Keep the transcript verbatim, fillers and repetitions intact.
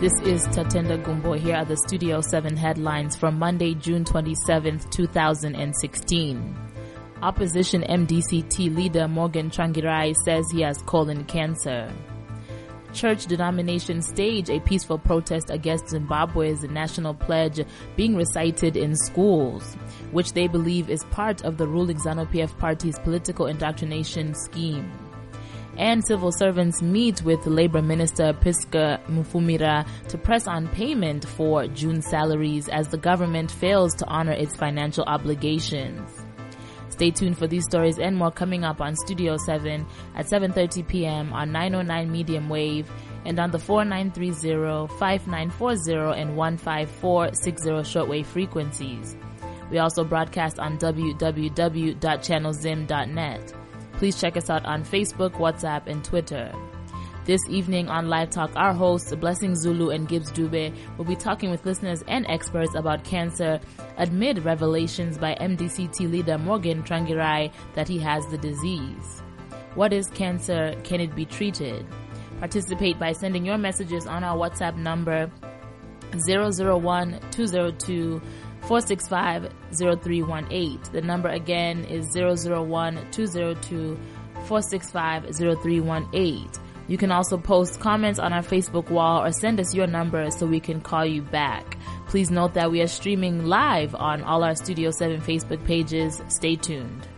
This is Tatenda Gumbo. Here are the Studio seven headlines from Monday, June twenty-seventh, two thousand sixteen. Opposition M D C T leader Morgan Tsvangirai says he has colon cancer. Church denominations stage a peaceful protest against Zimbabwe's national pledge being recited in schools, which they believe is part of the ruling ZANU-P F party's political indoctrination scheme. And civil servants meet with Labor Minister Priska Mufumira to press on payment for June salaries as the government fails to honor its financial obligations. Stay tuned for these stories and more coming up on Studio seven at seven thirty p.m. on nine oh nine medium wave and on the four nine three zero, five nine four zero and one five four six zero shortwave frequencies. We also broadcast on w w w dot channel zim dot net. Please check us out on Facebook, WhatsApp, and Twitter. This evening on Live Talk, our hosts, Blessing Zulu and Gibbs Dube, will be talking with listeners and experts about cancer amid revelations by M D C T leader Morgan Tsvangirai that he has the disease. What is cancer? Can it be treated? Participate by sending your messages on our WhatsApp number zero zero one two zero two four six five zero three one eight. The number again is zero zero one two zero two four six five zero three one eight. You can also post comments on our Facebook wall or send us your number so we can call you back. Please note that we are streaming live on all our Studio seven Facebook pages. Stay tuned.